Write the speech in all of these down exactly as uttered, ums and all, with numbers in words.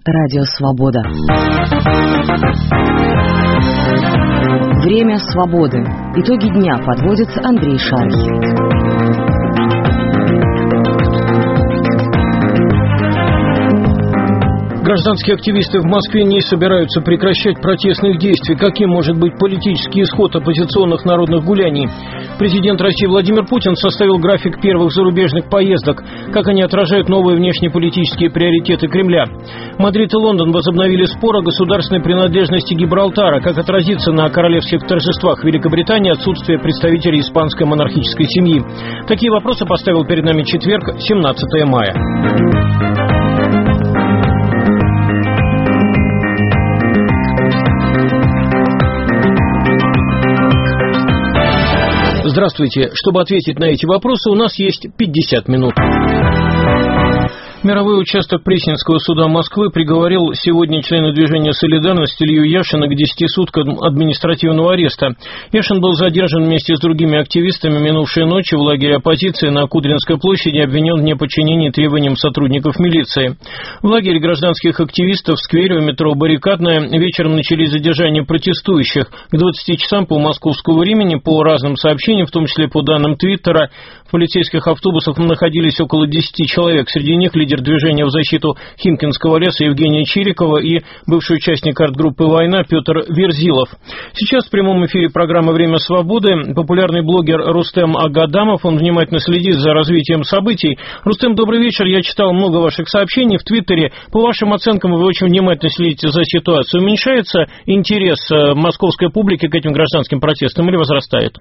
Радио Свобода. Время свободы. Итоги дня подводит Андрей Шарий. Гражданские активисты в Москве не собираются прекращать протестных действий. Каким может быть политический исход оппозиционных народных гуляний? Президент России Владимир Путин составил график первых зарубежных поездок. Как они отражают новые внешнеполитические приоритеты Кремля? Мадрид и Лондон возобновили спор о государственной принадлежности Гибралтара. Как отразится на королевских торжествах Великобритании отсутствие представителей испанской монархической семьи? Такие вопросы поставил перед нами четверг, семнадцатое мая. Здравствуйте. Чтобы ответить на эти вопросы, у нас есть пятьдесят минут. Мировой участок Пресненского суда Москвы приговорил сегодня члена движения «Солидарность» Илью Яшина к десяти суткам административного ареста. Яшин был задержан вместе с другими активистами минувшей ночью в лагере оппозиции на Кудринской площади, обвинен в неподчинении требованиям сотрудников милиции. В лагере гражданских активистов в сквере у метро Баррикадная вечером начались задержания протестующих. К двадцати часам по московскому времени, по разным сообщениям, в том числе по данным Твиттера, в полицейских автобусах находились около десяти человек. Среди них лидер движения в защиту Химкинского леса Евгения Чирикова и бывший участник арт-группы «Война» Петр Верзилов. Сейчас в прямом эфире программы «Время свободы» популярный блогер Рустем Агадамов. Он внимательно следит за развитием событий. Рустем, добрый вечер. Я читал много ваших сообщений в Твиттере. По вашим оценкам, вы очень внимательно следите за ситуацией. Уменьшается интерес московской публики к этим гражданским протестам или возрастает?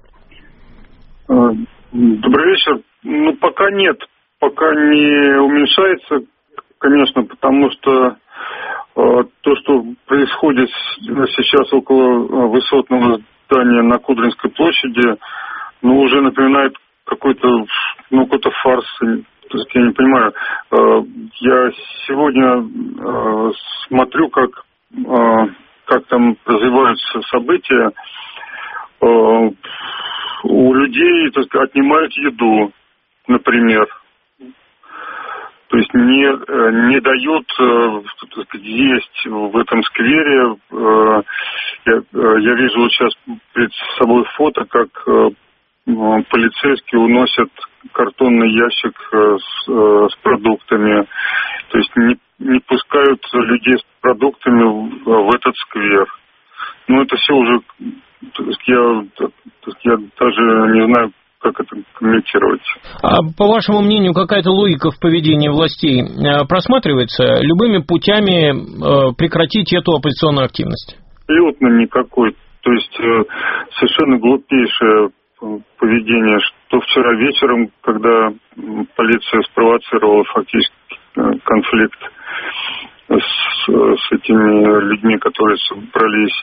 Добрый вечер. Ну, пока нет. Пока не уменьшается, конечно, потому что э, то, что происходит сейчас около высотного здания на Кудринской площади, ну, уже напоминает какой-то, ну, какой-то фарс. То есть, я не понимаю. Э, я сегодня э, смотрю, как, э, как там развиваются события. Э, у людей, так сказать, отнимают еду, например. То есть не, не дают, так сказать, есть в этом сквере. Я, я вижу вот сейчас перед собой фото, как полицейские уносят картонный ящик с, с продуктами. То есть не, не пускают людей с продуктами в, в этот сквер. Ну, это все уже... То есть я, я даже не знаю, как это комментировать. А по вашему мнению, какая-то логика в поведении властей просматривается любыми путями прекратить эту оппозиционную активность? Абсолютно никакой. То есть совершенно глупейшее поведение, что вчера вечером, когда полиция спровоцировала фактически конфликт с, с этими людьми, которые собрались,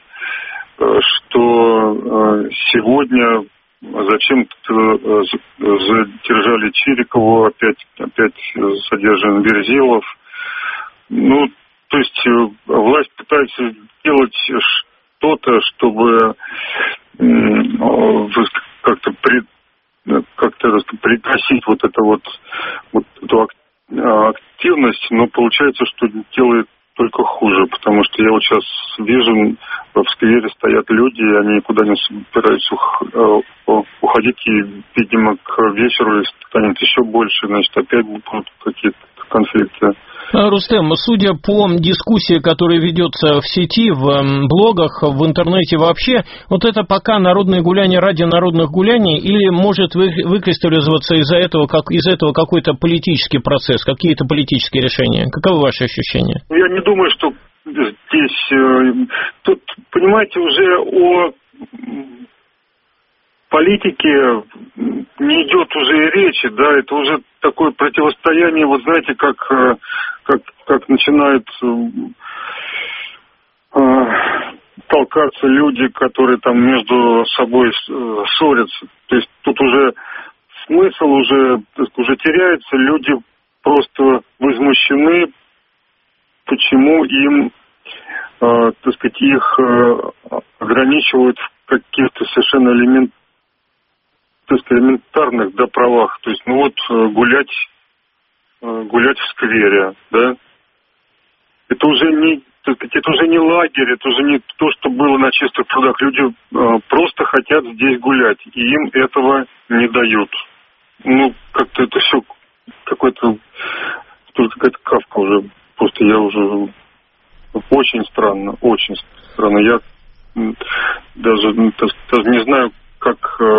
что сегодня зачем-то задержали Чирикову, опять, опять задержан Верзилов. Ну, то есть власть пытается делать что-то, чтобы как-то, при, как-то пригасить вот, это вот, вот эту активность, но получается, что делает только хуже, потому что я вот сейчас вижу, в сквере стоят люди, и они никуда не собираются уходить, и, видимо, к вечеру станет еще больше, значит, опять будут какие-то конфликты. Рустем, судя по дискуссии, которая ведется в сети, в блогах, в интернете вообще, вот это пока народные гуляния ради народных гуляний, или может выкристаллизоваться из-за этого, как, из этого какой-то политический процесс, какие-то политические решения? Каковы ваши ощущения? Я не думаю, что здесь... Тут, понимаете, уже о политике не идет уже и речи, да, это уже такое противостояние, вот знаете, как, как, как начинают э, толкаться люди, которые там между собой ссорятся. То есть тут уже смысл уже, уже теряется, люди просто возмущены, почему им, э, так сказать, их э, ограничивают в каких-то совершенно элементах, то есть элементарных, да, правах. То есть, ну вот, гулять, гулять в сквере, да. это уже не, это уже не лагерь, это уже не то, что было на чистых прудах. Люди э, просто хотят здесь гулять, и им этого не дают. Ну, как-то это все какой-то, тоже какая-то кавка уже. Просто я уже очень странно, очень странно. Я даже, даже не знаю, как...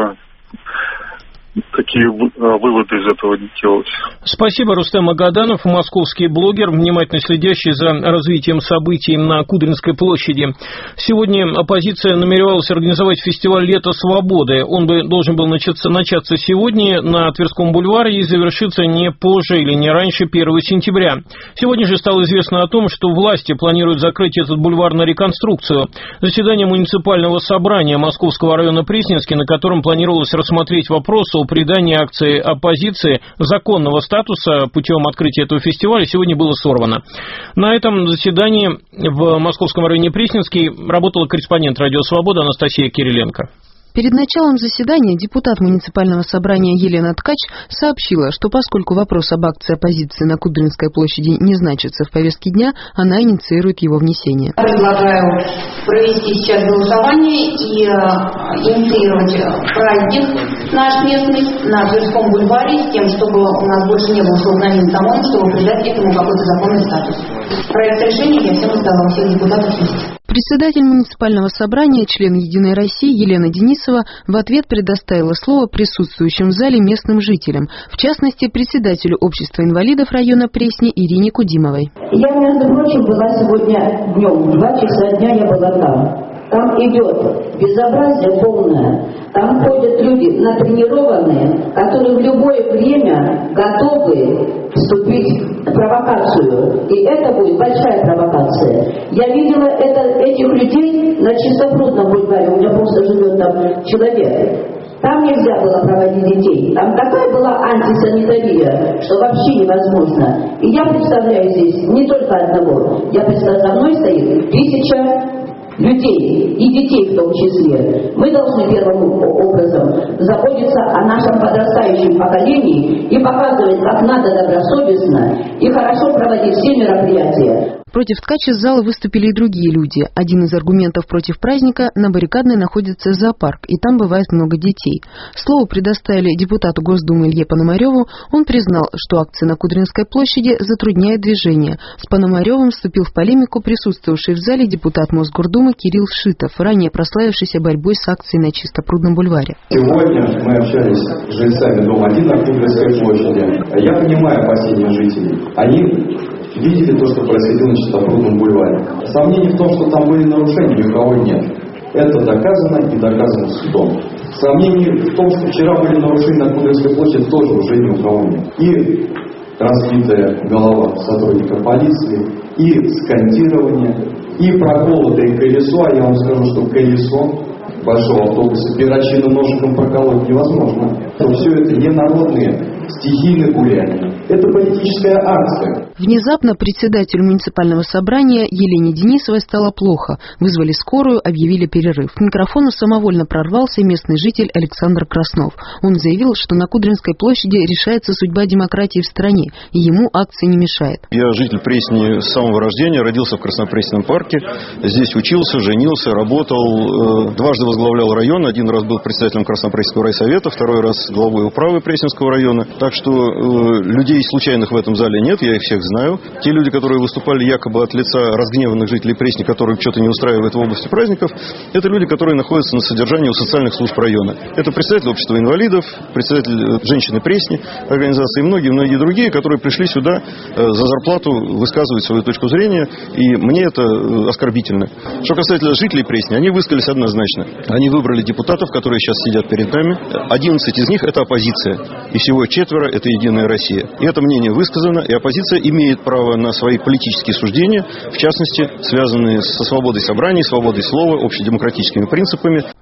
какие выводы из этого делать. Спасибо, Рустем Агаданов, московский блогер, внимательно следящий за развитием событий на Кудринской площади. Сегодня оппозиция намеревалась организовать фестиваль «Лето свободы». Он бы должен был начаться, начаться сегодня на Тверском бульваре и завершиться не позже или не раньше первого сентября. Сегодня же стало известно о том, что власти планируют закрыть этот бульвар на реконструкцию. Заседание муниципального собрания Московского района Пресненский, на котором планировалось рассмотреть вопрос о придании акции оппозиции законного статуса путем открытия этого фестиваля, сегодня было сорвано. На этом заседании в Московском районе Пресненский работала корреспондент «Радио Свобода» Анастасия Кириленко. Перед началом заседания депутат муниципального собрания Елена Ткач сообщила, что поскольку вопрос об акции оппозиции на Кудринской площади не значится в повестке дня, она инициирует его внесение. Предлагаю провести сейчас голосование и э, инициировать праздник наш местный на Тверском бульваре с тем, чтобы у нас больше не было столкновений тому, чтобы придать этому какой-то законный статус. Проект решения я всем раздала, всех депутатов есть. Председатель муниципального собрания, член «Единой России» Елена Денисова в ответ предоставила слово присутствующим в зале местным жителям, в частности, председателю общества инвалидов района Пресни Ирине Кудимовой. Я, между прочим, была сегодня днем, в два часа дня я была там. Там идет безобразие полное. Там ходят люди натренированные, которые в любое время готовы вступить в провокацию. И это будет большая провокация. Я видела это, этих людей на Чистопрудном бульваре. У меня просто живет там человек. Там нельзя было проводить детей. Там такая была антисанитария, что вообще невозможно. И я представляю здесь не только одного. Я представляю, за мной стоит тысяча людей, и детей в том числе. Мы должны первым образом заботиться о нашем подрастающем поколении и показывать, как надо добросовестно и хорошо проводить все мероприятия. Против Ткача из зала выступили и другие люди. Один из аргументов против праздника – на Баррикадной находится зоопарк, и там бывает много детей. Слово предоставили депутату Госдумы Илье Пономареву. Он признал, что акция на Кудринской площади затрудняет движение. С Пономаревым вступил в полемику присутствовавший в зале депутат Мосгордумы Кирилл Шитов, ранее прославившийся борьбой с акцией на Чистопрудном бульваре. Сегодня мы общались с жильцами дома один на Кудринской площади. Я понимаю опасения жителей. Они видели то, что происходило на Чистопрудном бульваре. Сомнений в том, что там были нарушения, ни у кого нет. Это доказано и доказано судом. Сомнений в том, что вчера были нарушения на Кудринской площади, тоже уже ни у кого нет. И разбитая голова сотрудника полиции, и скандирование, и проколотое колесо, а я вам скажу, что колесо большого автобуса перочинным ножиком проколоть невозможно. Но все это не народные стихийные гуляния. Это политическая акция. Внезапно председателю муниципального собрания Елене Денисовой стало плохо. Вызвали скорую, объявили перерыв. К микрофону самовольно прорвался местный житель Александр Краснов. Он заявил, что на Кудринской площади решается судьба демократии в стране, и ему акция не мешает. Я житель Пресни с самого рождения, родился в Краснопресненном парке. Здесь учился, женился, работал, дважды возглавлял район. Один раз был председателем Краснопресненского райсовета, второй раз главой управы Пресненского района. Так что э, людей случайных в этом зале нет, я их всех знаю. Те люди, которые выступали якобы от лица разгневанных жителей Пресни, которых что-то не устраивает в области праздников, это люди, которые находятся на содержании у социальных служб района. Это председатель общества инвалидов, председатель женщины Пресни, организации и многие-многие другие, которые пришли сюда э, за зарплату высказывать свою точку зрения, и мне это э, оскорбительно. Что касается жителей Пресни, они высказались однозначно. Они выбрали депутатов, которые сейчас сидят перед нами. одиннадцать из них это оппозиция, и всего четверо это «Единая Россия». И это мнение высказано, и оппозиция имеет право на свои политические суждения, в частности, связанные со свободой собраний, свободой слова, общедемократическими принципами.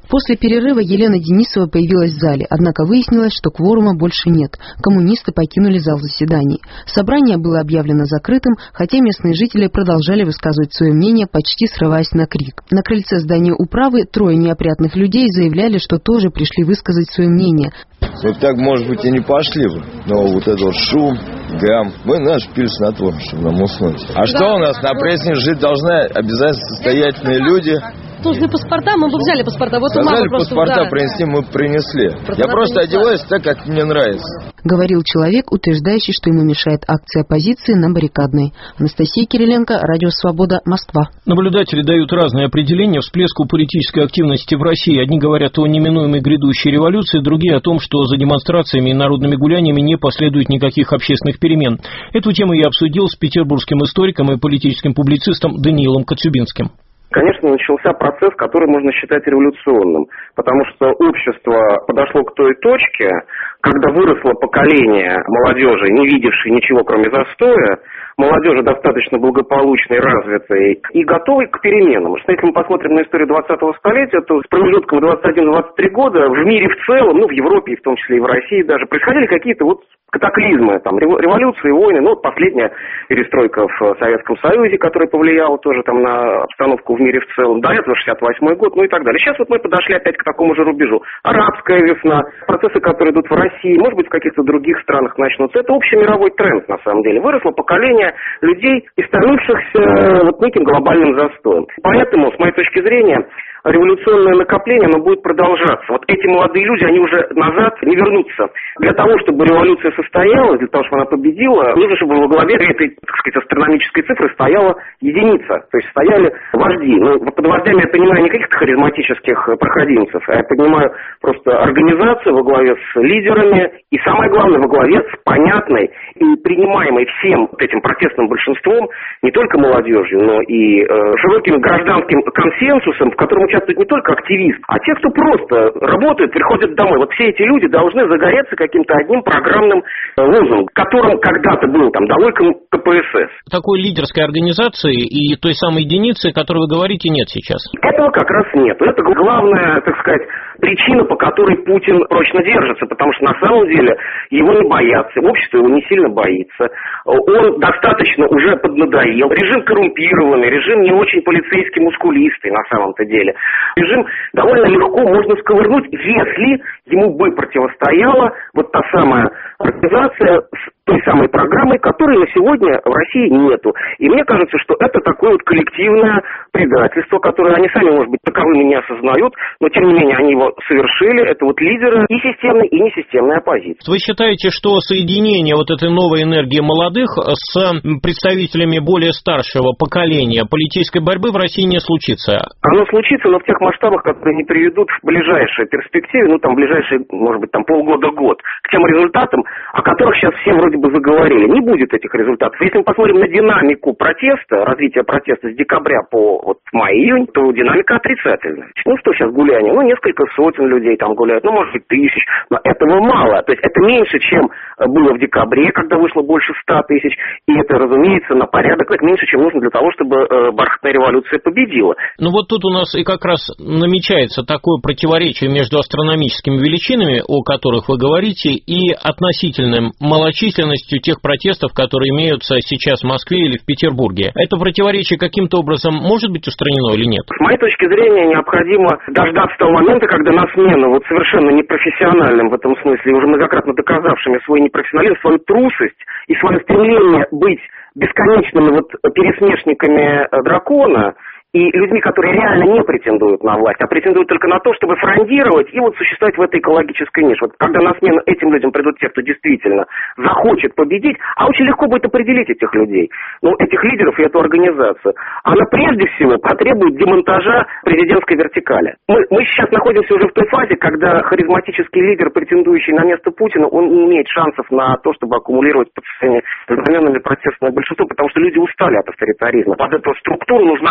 После перерыва Елена Денисова появилась в зале, однако выяснилось, что кворума больше нет. Коммунисты покинули зал заседаний. Собрание было объявлено закрытым, хотя местные жители продолжали высказывать свое мнение, почти срываясь на крик. На крыльце здания управы трое неопрятных людей заявляли, что тоже пришли высказать свое мнение. Вот так, может быть, и не пошли бы, но вот этот шум, гам, мы наш пили снотворно, чтобы нам уснуть. А что у нас на прессе жить должны обязательно состоятельные люди? Нужны паспорта, мы бы взяли паспорта. Вот сказали, у просто, паспорта да. принести, мы принесли. Просто Я просто принесла. одеваюсь так, как мне нравится. Говорил человек, утверждающий, что ему мешает акция оппозиции на Баррикадной. Анастасия Кириленко, Радио Свобода, Москва. Наблюдатели дают разные определения всплеску политической активности в России. Одни говорят о неминуемой грядущей революции, другие о том, что за демонстрациями и народными гуляниями не последует никаких общественных перемен. Эту тему я обсудил с петербургским историком и политическим публицистом Даниилом Коцюбинским. Конечно, начался процесс, который можно считать революционным, потому что общество подошло к той точке, когда выросло поколение молодежи, не видевшей ничего, кроме застоя, молодежи достаточно благополучной, развитой и готовой к переменам. Что если мы посмотрим на историю двадцатого столетия, то с промежутком двадцать один - двадцать три года в мире в целом, ну в Европе, в том числе и в России даже, происходили какие-то вот катаклизмы, там, революции, войны, ну вот последняя перестройка в Советском Союзе, которая повлияла тоже там на обстановку в мире в целом, до этого шестьдесят восьмой год, ну и так далее. Сейчас вот мы подошли опять к такому же рубежу. Арабская весна, процессы, которые идут в России, может быть, в каких-то других странах начнутся. Это общий мировой тренд, на самом деле. Выросло поколение людей, истомившихся вот неким глобальным застоем. Поэтому, с моей точки зрения, революционное накопление, оно будет продолжаться. Вот эти молодые люди, они уже назад не вернутся. Для того, чтобы революция состоялась, для того, чтобы она победила, нужно, чтобы во главе этой, так сказать, астрономической цифры стояла единица. То есть стояли вожди. Но под вождями я понимаю не каких-то харизматических проходимцев, а я понимаю просто организацию во главе с лидерами и, самое главное, во главе с понятной и принимаемой всем этим протестным большинством, не только молодежью, но и э, широким гражданским консенсусом, в котором участвуют не только активисты, а те, кто просто работают, приходят домой. Вот все эти люди должны загореться каким-то одним программным лозунгом, которым когда-то был там «Долой ка пэ эс эс». Такой лидерской организации и той самой единицы, о которой вы говорите, нет сейчас? Этого как раз нет. Это главная, так сказать, причина, по которой Путин прочно держится, потому что на самом деле его не боятся, общество его не сильно боится. Он достаточно уже поднадоел. Режим коррумпированный, режим не очень полицейский, мускулистый на самом-то деле. Режим довольно легко можно сковырнуть, если ему бы противостояла вот та самая организация с той самой программой, которой на сегодня в России нету. И мне кажется, что это такое вот коллективное предательство, которое они сами, может быть, таковыми не осознают, но тем не менее они его совершили. Это вот лидеры и системной, и несистемной оппозиции. Вы считаете, что соединение вот этой новой энергии молодых с представителями более старшего поколения политической борьбы в России не случится? Оно случится, но в тех масштабах, которые не приведут в ближайшей перспективе, ну там в ближайшие, может быть, там полгода-год, к тем результатам, о которых сейчас все вроде бы заговорили. Не будет этих результатов. Если мы посмотрим на динамику протеста, развития протеста с декабря по вот, май-июнь, то динамика отрицательная. Ну что сейчас гуляние? Ну несколько сотен людей там гуляют, ну может быть тысяч, но этого мало. То есть это меньше, чем было в декабре, когда вышло больше ста тысяч, и это, разумеется, на порядок меньше, чем нужно для того, чтобы э, бархатная революция победила. Ну вот тут у нас и как раз намечается такое противоречие между астрономическими величинами, о которых вы говорите, и относительной малочисленностью тех протестов, которые имеются сейчас в Москве или в Петербурге. Это противоречие каким-то образом может быть устранено или нет? С моей точки зрения, необходимо дождаться того момента, когда на смену вот совершенно непрофессиональным в этом смысле, уже многократно доказавшими свой непрофессионализм, свою трусость и свое стремление быть бесконечными вот пересмешниками дракона, и людьми, которые реально не претендуют на власть, а претендуют только на то, чтобы фрондировать и вот существовать в этой экологической нише. Вот когда на смену этим людям придут те, кто действительно захочет победить, а очень легко будет определить этих людей, ну, этих лидеров и эту организацию, она прежде всего потребует демонтажа президентской вертикали. Мы, мы сейчас находимся уже в той фазе, когда харизматический лидер, претендующий на место Путина, он не имеет шансов на то, чтобы аккумулировать под знаменами протестное большинство, потому что люди устали от авторитаризма. Под эту структуру нужна анти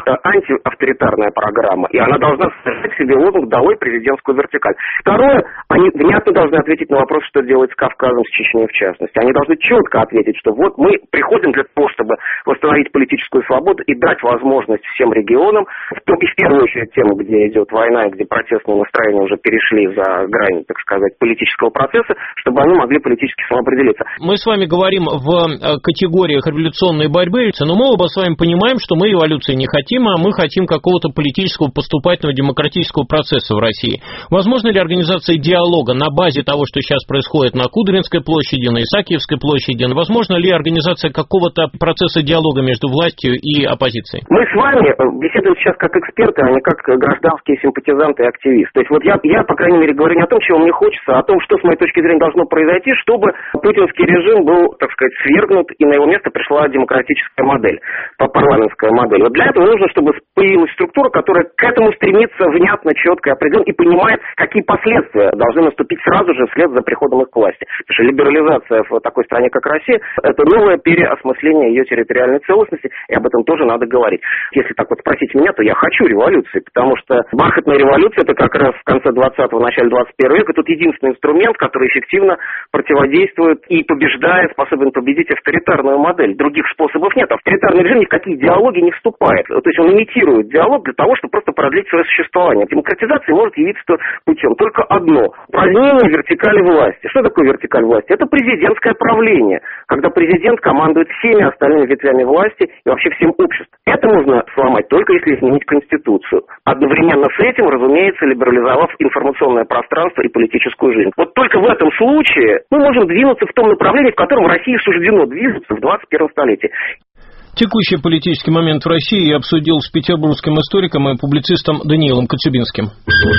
антиавторитарная программа, и она должна содержать в себе лозунг «Долой президентскую вертикаль». Второе, они внятно должны ответить на вопрос, что делать с Кавказом, с Чечней в частности. Они должны четко ответить, что вот мы приходим для того, чтобы восстановить политическую свободу и дать возможность всем регионам, в, том, и в первую очередь тем, где идет война, и где протестные настроения уже перешли за грань, так сказать, политического процесса, чтобы они могли политически самоопределиться. Мы с вами говорим в категориях революционной борьбы, но мы оба с вами понимаем, что мы революции не хотим, а мы хотим какого-то политического, поступательного, демократического процесса в России. Возможно ли организация диалога на базе того, что сейчас происходит на Кудринской площади, на Исаакиевской площади? Возможно ли организация какого-то процесса диалога между властью и оппозицией? Мы с вами беседуем сейчас как эксперты, а не как гражданские симпатизанты и активисты. То есть вот я, я, по крайней мере, говорю не о том, чего мне хочется, а о том, что, с моей точки зрения, должно произойти, чтобы путинский режим был, так сказать, свергнут, и на его место пришла демократическая модель, парламентская модель. Вот для этого нужно, чтобы появилась структура, которая к этому стремится внятно, четко и определенно, и понимает, какие последствия должны наступить сразу же вслед за приходом их к власти. Потому что либерализация в такой стране, как Россия, это новое переосмысление ее территориальной целостности, и об этом тоже надо говорить. Если так вот спросить меня, то я хочу революции, потому что бархатная революция — это как раз в конце двадцатого, начале двадцать первого века, тут единственный инструмент, который эффективно противодействует и побеждает, способен победить авторитарную модель. Других способов нет. Авторитарный режим ни в какие диалоги не вступает. То есть он имитирует диалог для того, чтобы просто продлить свое существование. Демократизация может явиться путем только одно – упразднение вертикали власти. Что такое вертикаль власти? Это президентское правление, когда президент командует всеми остальными ветвями власти и вообще всем обществом. Это можно сломать только если изменить Конституцию. Одновременно с этим, разумеется, либерализовав информационное пространство и политическую жизнь. Вот только в этом случае мы можем двинуться в том направлении, в котором России суждено двигаться в двадцать первом столетии. Текущий политический момент в России я обсудил с петербургским историком и публицистом Даниилом Коцюбинским.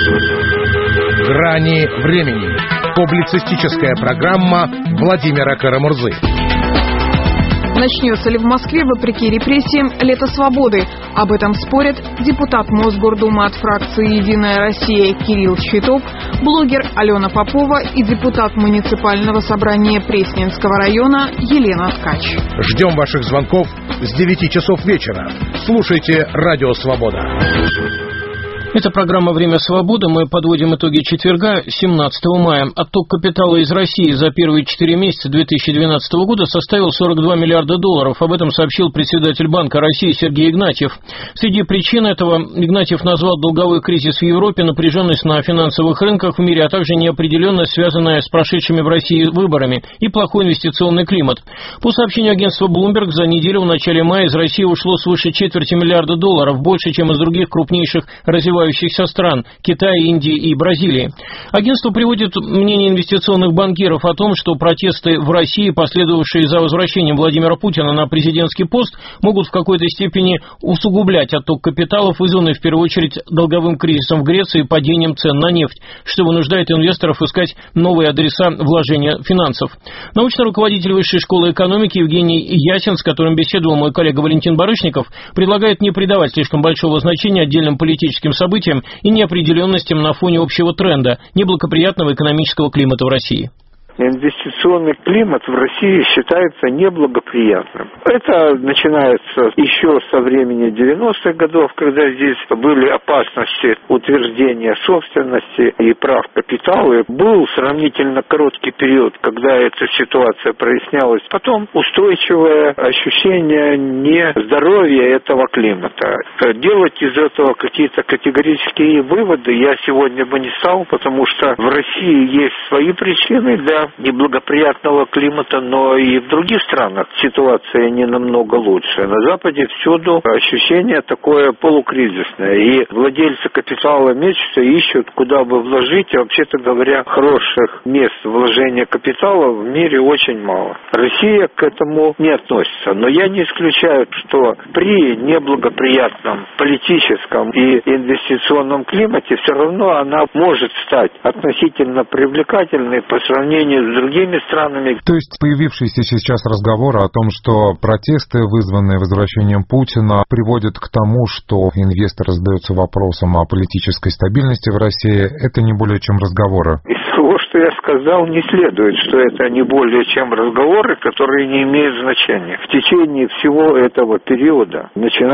«Грани времени». Публицистическая программа Владимира Карамурзы. Начнется ли в Москве, вопреки репрессиям, лето свободы? Об этом спорят депутат Мосгордумы от фракции «Единая Россия» Кирилл Щитов, блогер Алена Попова и депутат муниципального собрания Пресненского района Елена Ткач. Ждем ваших звонков с девяти часов вечера. Слушайте «Радио Свобода». Это программа «Время свободы». Мы подводим итоги четверга, семнадцатого мая. Отток капитала из России за первые четыре месяца две тысячи двенадцатого года составил сорок два миллиарда долларов. Об этом сообщил председатель Банка России Сергей Игнатьев. Среди причин этого Игнатьев назвал долговой кризис в Европе, напряженность на финансовых рынках в мире, а также неопределенность, связанная с прошедшими в России выборами, и плохой инвестиционный климат. По сообщению агентства Bloomberg, за неделю в начале мая из России ушло свыше четверти миллиарда долларов, больше, чем из других крупнейших развивающихся стран – Китая, Индии и Бразилии. Агентство приводит мнение инвестиционных банкиров о том, что протесты в России, последовавшие за возвращением Владимира Путина на президентский пост, могут в какой-то степени усугублять отток капиталов, вызванный в первую очередь долговым кризисом в Греции и падением цен на нефть, что вынуждает инвесторов искать новые адреса вложения финансов. Научный руководитель Высшей школы экономики Евгений Ясин, с которым беседовал мой коллега Валентин Барышников, предлагает не придавать слишком большого значения отдельным политическим событиям и неопределенностям на фоне общего тренда неблагоприятного экономического климата в России. Инвестиционный климат в России считается неблагоприятным. Это начинается еще со времени девяностых годов, когда здесь были опасности утверждения собственности и прав капитала. Был сравнительно короткий период, когда эта ситуация прояснялась. Потом устойчивое ощущение нездоровья этого климата. Делать из этого какие-то категорические выводы я сегодня бы не стал, потому что в России есть свои причины для неблагоприятного климата, но и в других странах ситуация не намного лучше. На Западе всюду ощущение такое полукризисное, и владельцы капитала мечутся, ищут, куда бы вложить, а вообще-то говоря, хороших мест вложения капитала в мире очень мало. Россия к этому не относится, но я не исключаю, что при неблагоприятном политическом и инвестиционном климате все равно она может стать относительно привлекательной по сравнению с другими странами. То есть появившиеся сейчас разговоры о том, что протесты, вызванные возвращением Путина, приводят к тому, что инвесторы задаются вопросом о политической стабильности в России, это не более чем разговоры. Из того, что я сказал, не следует, что это не более чем разговоры, которые не имеют значения. В течение всего этого периода, начиная с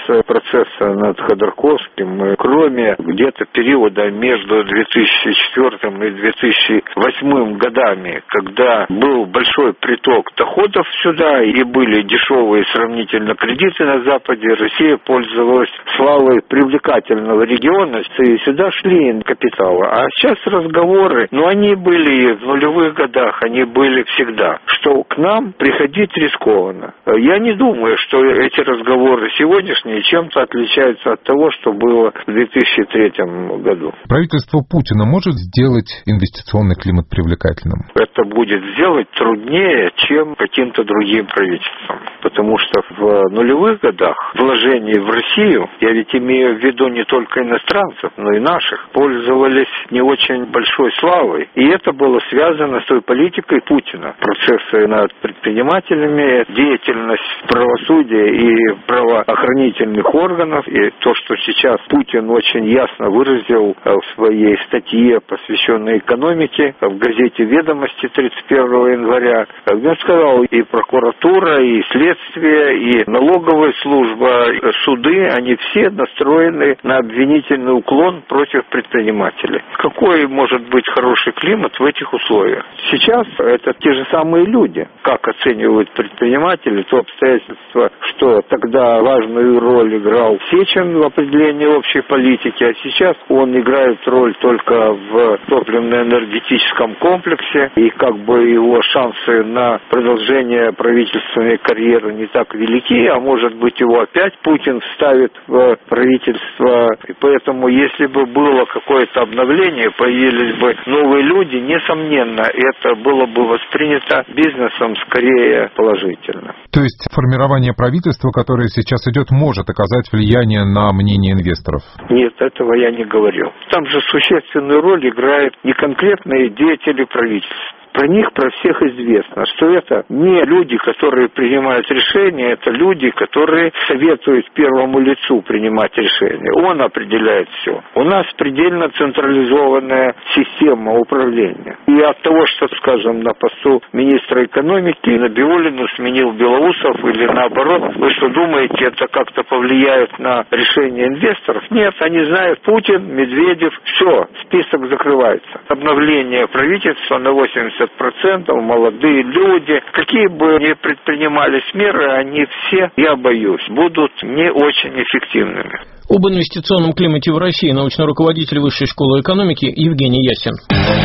процесса над Ходорковским, кроме где-то периода между две тысячи четвёртым и две тысячи восьмым годами, когда был большой приток доходов сюда и были дешевые сравнительно кредиты на Западе, Россия пользовалась славой привлекательного региона, и сюда шли капиталы. А сейчас разговоры, ну они были в нулевых годах, они были всегда, что к нам приходить рискованно. Я не думаю, что эти разговоры сегодняшние чем-то отличаются от того, что было в две тысячи третьем году. Правительство Путина может сделать инвестиционный климат привлекательным? Это будет сделать труднее, чем каким-то другим правительством. Потому что в нулевых годах вложений в Россию, я ведь имею в виду не только иностранцев, но и наших, пользовались не очень большой славой. И это было связано с той политикой Путина. Процессы над предпринимателями, деятельность правосудия и правоохранительных органов. И то, что сейчас Путин очень ясно выразил в своей статье, посвященной экономике, в газете «Ведомости» тридцать первого января, он сказал, и прокуратура, и следствие, и налоговая служба, суды, они все настроены на обвинительный уклон против предпринимателей. Какой может быть хороший климат в этих условиях? Сейчас это те же самые люди. Как оценивают предприниматели то обстоятельство, что тогда важную роль играл Сечин в определении общей политики, а сейчас он играет роль только в топливно-энергетическом комплексе, и как бы его шансы на продолжение правительственной карьеры не так велики, а может быть его опять Путин вставит в правительство. И поэтому, если бы было какое-то обновление, появились бы новые люди, несомненно, это было бы воспринято бизнесом скорее положительно. То есть формирование правительства, которое сейчас идет, может оказать влияние на мнение инвесторов? Нет, этого я не говорил. Там же существенную роль играют не конкретные деятели правительства. Про них, про всех известно, что это не люди, которые принимают решения, это люди, которые советуют первому лицу принимать решения. Он определяет все. У нас предельно централизованная система управления. И от того, что, скажем, на посту министра экономики Набиуллину сменил Белоусов или наоборот, вы что думаете, это как-то повлияет на решение инвесторов? Нет, они знают Путин, Медведев, все, список закрывается. Обновление правительства на восемьдесят процентов, молодые люди, какие бы ни предпринимались меры, они все, я боюсь, будут не очень эффективными. Об инвестиционном климате в России научный руководитель Высшей школы экономики Евгений Ясин.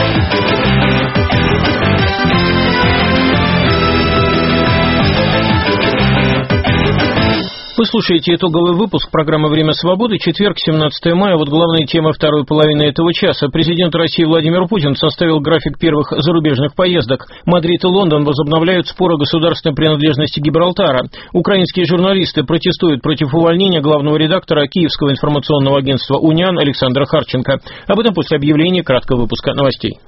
Вы слушаете итоговый выпуск программы «Время свободы», четверг, семнадцатое мая. Вот главные темы второй половины этого часа. Президент России Владимир Путин составил график первых зарубежных поездок. Мадрид и Лондон возобновляют спор о государственной принадлежности Гибралтара. Украинские журналисты протестуют против увольнения главного редактора Киевского информационного агентства «Униан» Александра Харченко. Об этом после объявления краткого выпуска новостей.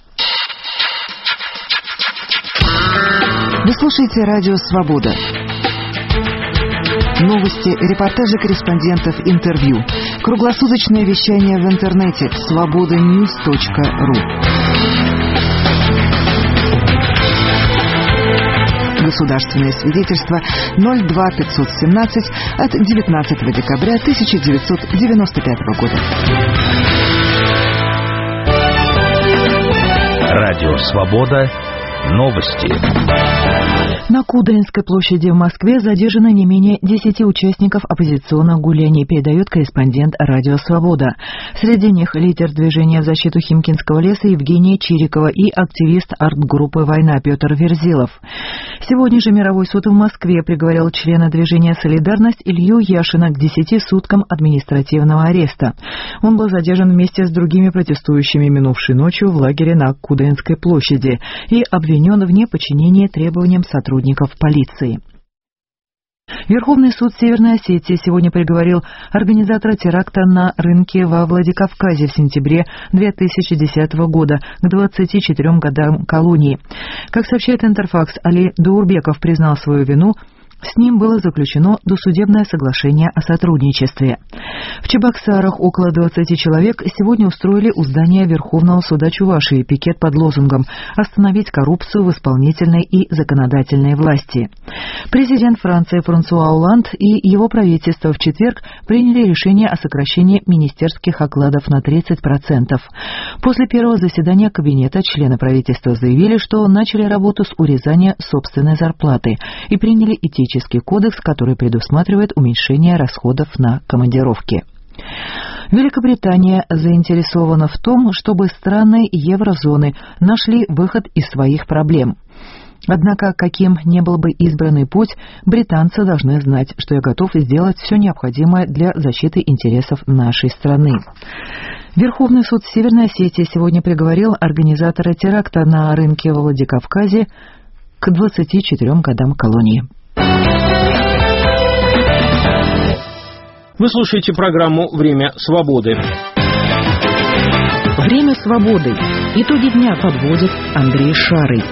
Вы слушаете радио «Свобода». Новости, репортажи корреспондентов, интервью. Круглосуточное вещание в интернете свобода ньюс точка ру. Государственное свидетельство ноль два пятьсот семнадцать от девятнадцатого декабря тысяча девятьсот девяносто пятого года. Радио «Свобода». Новости. На Кудринской площади в Москве задержано не менее десяти участников оппозиционных гуляний, передает корреспондент «Радио Свобода». Среди них лидер движения в защиту Химкинского леса Евгения Чирикова и активист арт-группы «Война» Петр Верзилов. Сегодня же мировой суд в Москве приговорил члена движения «Солидарность» Илью Яшина к десяти суткам административного ареста. Он был задержан вместе с другими протестующими минувшей ночью в лагере на Кудринской площади и обвинен в неподчинении требованиям сотрудников полиции. Верховный суд Северной Осетии сегодня приговорил организатора теракта на рынке во Владикавказе в сентябре две тысячи десятого года к двадцати четырем годам колонии. Как сообщает Интерфакс, Али Даурбеков признал свою вину. С ним было заключено досудебное соглашение о сотрудничестве. В Чебоксарах около двадцати человек сегодня устроили у здания Верховного суда Чувашии пикет под лозунгом «Остановить коррупцию в исполнительной и законодательной власти». Президент Франции Франсуа Олланд и его правительство в четверг приняли решение о сокращении министерских окладов на тридцать процентов. После первого заседания кабинета члены правительства заявили, что начали работу с урезания собственной зарплаты и приняли этический кодекс, который предусматривает уменьшение расходов на командировки. Великобритания заинтересована в том, чтобы страны еврозоны нашли выход из своих проблем. Однако, каким ни был бы избранный путь, британцы должны знать, что я готов сделать все необходимое для защиты интересов нашей страны. Верховный суд Северной Осетии сегодня приговорил организатора теракта на рынке во Владикавказе к двадцати четырем годам колонии. Вы слушаете программу «Время свободы». Время свободы. Итоги дня подводит Андрей Шарый.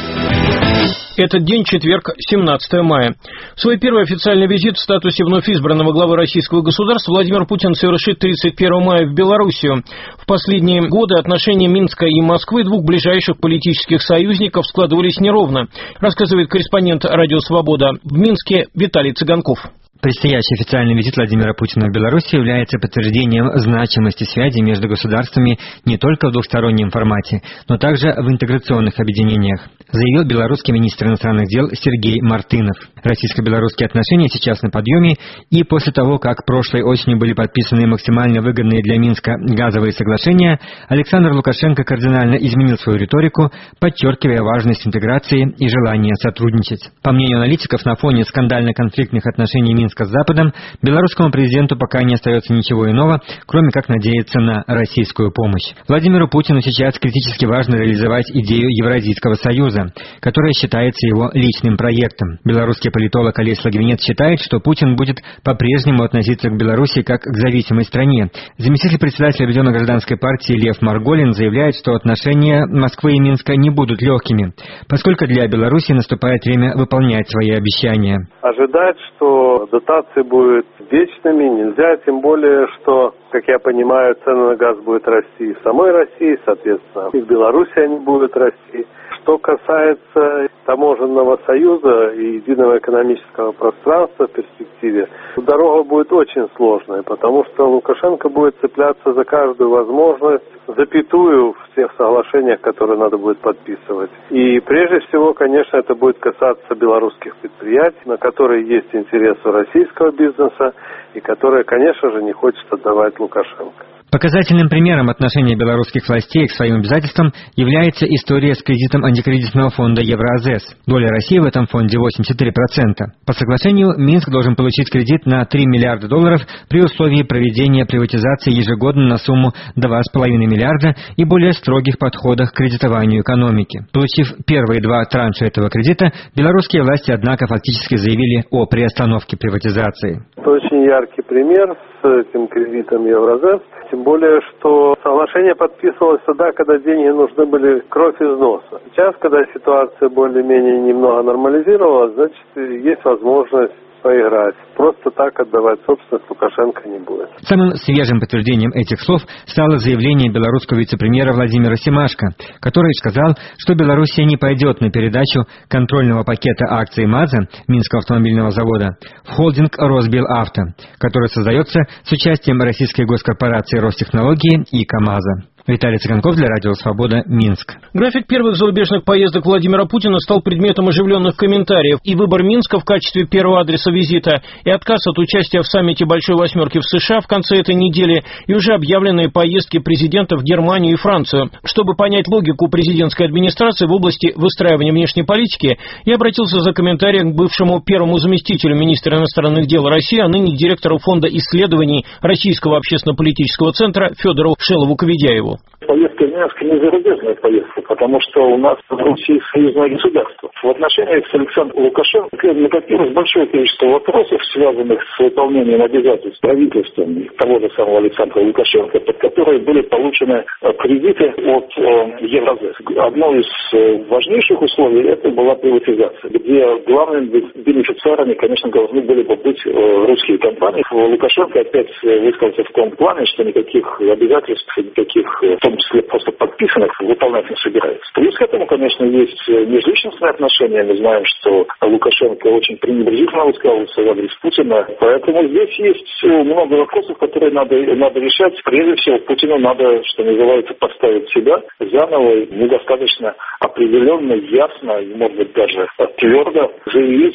Этот день, четверг, семнадцатое мая. Свой первый официальный визит в статусе вновь избранного главы российского государства Владимир Путин совершит тридцать первого мая в Белоруссию. В последние годы отношения Минска и Москвы, двух ближайших политических союзников, складывались неровно, рассказывает корреспондент «Радио Свобода» в Минске Виталий Цыганков. Предстоящий официальный визит Владимира Путина в Беларусь является подтверждением значимости связи между государствами не только в двухстороннем формате, но также в интеграционных объединениях, заявил белорусский министр иностранных дел Сергей Мартынов. Российско-белорусские отношения сейчас на подъеме, и после того, как прошлой осенью были подписаны максимально выгодные для Минска газовые соглашения, Александр Лукашенко кардинально изменил свою риторику, подчеркивая важность интеграции и желание сотрудничать. По мнению аналитиков, на фоне скандально-конфликтных отношений Минска с Западом, белорусскому президенту пока не остается ничего иного, кроме как надеяться на российскую помощь. Владимиру Путину сейчас критически важно реализовать идею Евразийского союза, которая считается его личным проектом. Белорусский политолог Олесь Логвинец считает, что Путин будет по-прежнему относиться к Беларуси как к зависимой стране. Заместитель председателя Объединенной гражданской партии Лев Марголин заявляет, что отношения Москвы и Минска не будут легкими, поскольку для Беларуси наступает время выполнять свои обещания. Ожидать, что дотации будут вечными, нельзя, тем более, что, как я понимаю, цены на газ будут расти в самой России, соответственно, и в Беларуси они будут расти. Что касается таможенного союза и единого экономического пространства в перспективе, дорога будет очень сложной, потому что Лукашенко будет цепляться за каждую возможность, запятую в всех соглашениях, которые надо будет подписывать. И прежде всего, конечно, это будет касаться белорусских предприятий, на которые есть интерес у российского бизнеса и которые, конечно же, не хочет отдавать Лукашенко. Показательным примером отношения белорусских властей к своим обязательствам является история с кредитом антикризисного фонда Евразес. Доля России в этом фонде восемьдесят четыре процента. По соглашению, Минск должен получить кредит на три миллиарда долларов при условии проведения приватизации ежегодно на сумму два с половиной миллиарда и более строгих подходах к кредитованию экономики. Получив первые два транша этого кредита, белорусские власти, однако, фактически заявили о приостановке приватизации. Это очень яркий пример с этим кредитом Евразес. Тем более, что соглашение подписывалось тогда, когда деньги нужны были кровь из носа. Сейчас, когда ситуация более-менее немного нормализировалась, значит, есть возможность поиграть. Просто так отдавать собственность Лукашенко не будет. Самым свежим подтверждением этих слов стало заявление белорусского вице-премьера Владимира Семашко, который сказал, что Белоруссия не пойдет на передачу контрольного пакета акций МАЗа, Минского автомобильного завода, в холдинг Росбелавто, который создается с участием российской госкорпорации Ростехнологии и КАМАЗа. Виталий Цыганков для Радио Свобода, Минск. График первых зарубежных поездок Владимира Путина стал предметом оживленных комментариев. И выбор Минска в качестве первого адреса визита, и отказ от участия в саммите Большой Восьмерки в США в конце этой недели, и уже объявленные поездки президентов в Германию и Францию. Чтобы понять логику президентской администрации в области выстраивания внешней политики, я обратился за комментарием к бывшему первому заместителю министра иностранных дел России, а ныне директору Фонда исследований Российского общественно-политического центра Федору Шелову-Коведяеву. Киеву? Поездка в Минск не зарубежная поездка, потому что у нас в России союзное государство. В отношениях с Александром Лукашенко накопилось большое количество вопросов, связанных с выполнением обязательств правительством того же самого Александра Лукашенко, под которые были получены кредиты от э, Евразес. Одно из э, важнейших условий это была приватизация, где главными бенефициарами, конечно, должны были бы быть э, русские компании. Лукашенко опять высказался в том плане, что никаких обязательств, никаких, в том числе просто подписанных, выполнять не собирается. Плюс к этому, конечно, есть межличностные отношения. Мы знаем, что Лукашенко очень пренебрежительно высказывался в адрес Путина. Поэтому здесь есть много вопросов, которые надо, надо решать. Прежде всего, Путину надо, что называется, поставить себя заново, недостаточно определенно, ясно, и, может быть, даже твердо заявить,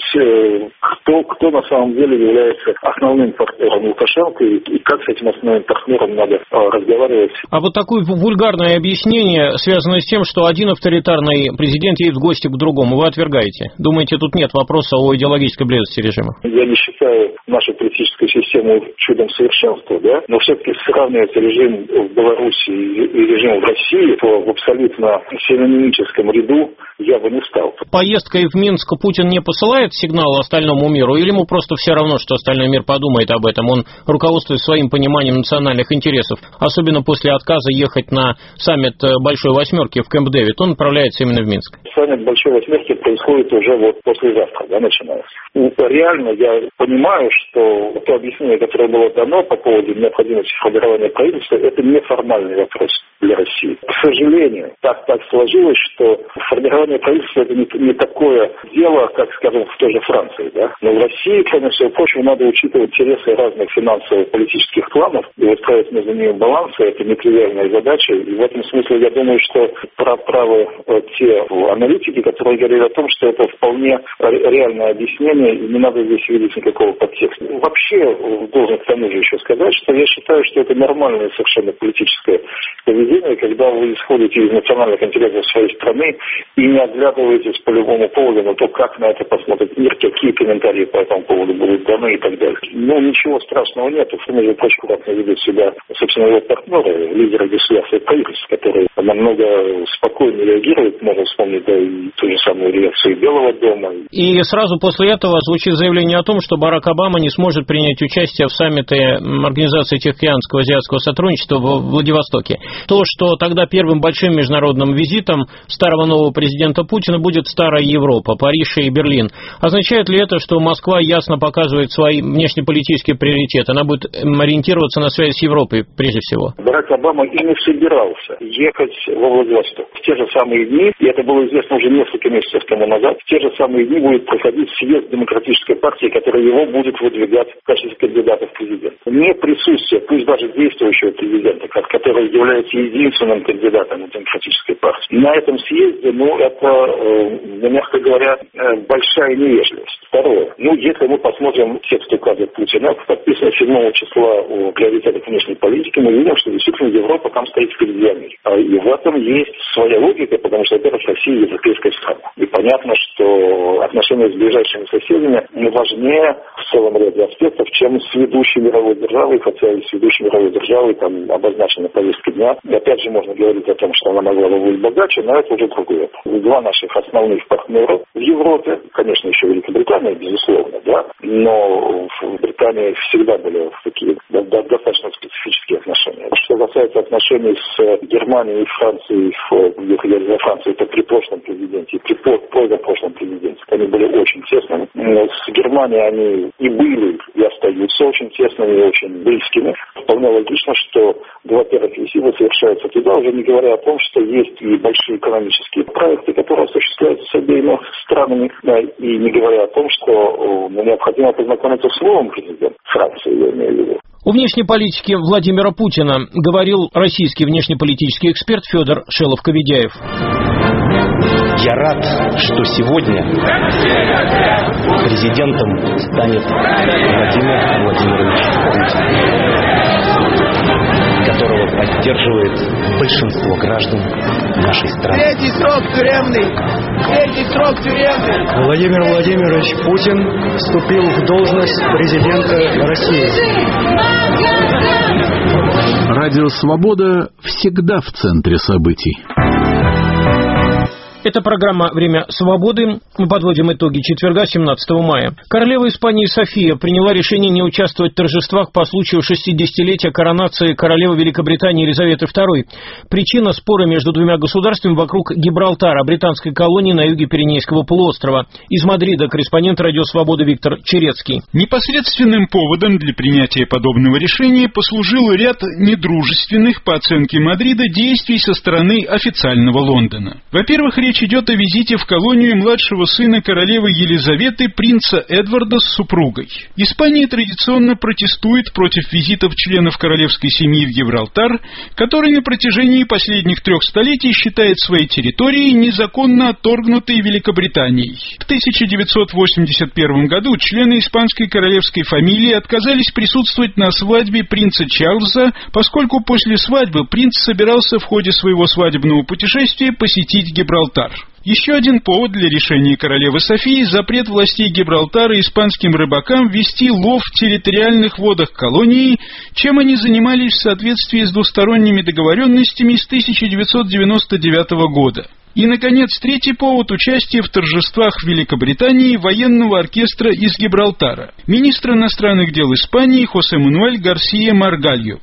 кто, кто на самом деле является основным партнером Лукашенко и, и как с этим основным партнером надо разговаривать. А вот такое вульгарное объяснение связано с тем, что один авторитарный президент едет в гости к другому. Вы отвергаете? Думаете, тут нет вопроса о идеологической близости режима? Я не считаю нашу политическую систему чудом совершенства, да? Но все-таки сравнивать режим в Беларуси и режим в России в абсолютно синонимическом ряду я бы не стал. Поездкой в Минск Путин не посылает сигнал остальному миру, или ему просто все равно, что остальной мир подумает об этом? Он руководствуется своим пониманием национальных интересов, особенно после отказа ехать на саммит Большой Восьмерки в Кэмп Дэвид. Он отправляется именно в Минск. Саммит Большой Восьмерки происходит уже вот послезавтра, да, начинается. Реально я понимаю, что то объяснение, которое было дано по поводу необходимости формирования правительства, это неформальный вопрос для России. К сожалению, так, так сложилось, что формирование правительства это не, не такое дело, как, скажем, в той же Франции. Да? Но в России, кроме всего прочего, надо учитывать интересы разных финансово-политических кланов и выстраивать между ними балансы. Это нетривиальная задача. И в этом смысле я думаю, что правы те аналитики, которые говорили о том, что это вполне реальное объяснение, и не надо здесь видеть никакого подтекста. Вообще, должен к тому же еще сказать, что я считаю, что это нормальное совершенно политическое поведение, когда вы исходите из национальных интересов своей страны и не оглядываетесь по любому поводу на то, как на это посмотрит мир, какие комментарии по этому поводу будут даны и так далее. Но ничего страшного нет. В между прочим, как ведут себя, собственно, его партнеры, лидеры государства и правительства, которые намного спокойнее реагируют. Можно вспомнить, да, и ту же самую реакцию Белого дома. И сразу после этого звучит заявление о том, что Барак Обама не сможет принять участие в саммите Организации Тихоокеанского азиатского сотрудничества в Владивостоке. То, что тогда первым большим международным визитом старого нового президента Путина будет старая Европа, Париж и Берлин. Означает ли это, что Москва ясно показывает свои внешнеполитические приоритеты? Она будет ориентироваться на связь с Европой прежде всего? Барак Обама и не собирался ехать во Владивосток. В те же самые дни, и это было известно уже несколько месяцев тому назад, в те же самые дни будет проходить съезд Демократической партии, который его будет выдвигать в качестве кандидата в президент. Не присутствие, пусть даже действующего президента, который является единственным кандидатом от Демократической партии, на этом съезде, ну, это, э, мягко говоря, э, большая невежливость. Второе. Ну, если мы посмотрим текст указа Путина, подписанный седьмого числа о приоритетах внешней политики, мы видим, что действительно Европа там стоит впереди Америки. И в этом есть своя логика, потому что, во-первых, Россия европейская страна. И понятно, что отношения с ближайшими соседями не важнее в целом ряде аспектов, чем с ведущей мировой державой, хотя и с ведущей мировой державой там обозначена повестка дня. И опять же можно говорить о том, что она могла бы быть богаче, но это уже другое. Два наших основных партнера в Европе, конечно, еще Великобритания, безусловно, да, но в Британии всегда были такие достаточно специфические отношения. Что касается отношений с Германией и Францией, в, во Франции это при прошлом президенте, и при позапрошлом президенте, они были очень тесными. С Германией они и были, и остаются очень тесными, и очень близкими. Вполне логично, что два первых визита совершаются туда, уже не говоря о том, что есть и большие экономические проекты, которые осуществляются с обеими странами, и не говоря о том, что ну, необходимо познакомиться с новым президентом Франции, я имею в виду. О внешней политике Владимира Путина говорил российский внешнеполитический эксперт Федор Шелов-Коведяев. Я рад, что сегодня президентом станет Владимир Владимирович Путин, которого поддерживает большинство граждан нашей страны. Третий срок тюремный! Третий срок тюремный! Владимир Владимирович Путин вступил в должность президента России. Радио «Свобода» всегда в центре событий. Это программа «Время свободы». Мы подводим итоги четверга, семнадцатого мая. Королева Испании София приняла решение не участвовать в торжествах по случаю шестидесятилетия коронации королевы Великобритании Елизаветы второй. Причина – споры между двумя государствами вокруг Гибралтара, британской колонии на юге Пиренейского полуострова. Из Мадрида корреспондент «Радио Свобода» Виктор Черецкий. Непосредственным поводом для принятия подобного решения послужил ряд недружественных, по оценке Мадрида, действий со стороны официального Лондона. Во-первых, речь идет о визите в колонию младшего сына королевы Елизаветы, принца Эдварда, с супругой. Испания традиционно протестует против визитов членов королевской семьи в Гибралтар, который на протяжении последних трех столетий считает своей территорией, незаконно отторгнутой Великобританией. В тысяча девятьсот восемьдесят первом году члены испанской королевской фамилии отказались присутствовать на свадьбе принца Чарльза, поскольку после свадьбы принц собирался в ходе своего свадебного путешествия посетить Гибралтар. Еще один повод для решения королевы Софии – запрет властей Гибралтара испанским рыбакам вести лов в территориальных водах колонии, чем они занимались в соответствии с двусторонними договоренностями с тысяча девятьсот девяносто девятого года. И, наконец, третий повод – участие в торжествах в Великобритании военного оркестра из Гибралтара. Министр иностранных дел Испании Хосе Мануэль Гарсия Маргальо.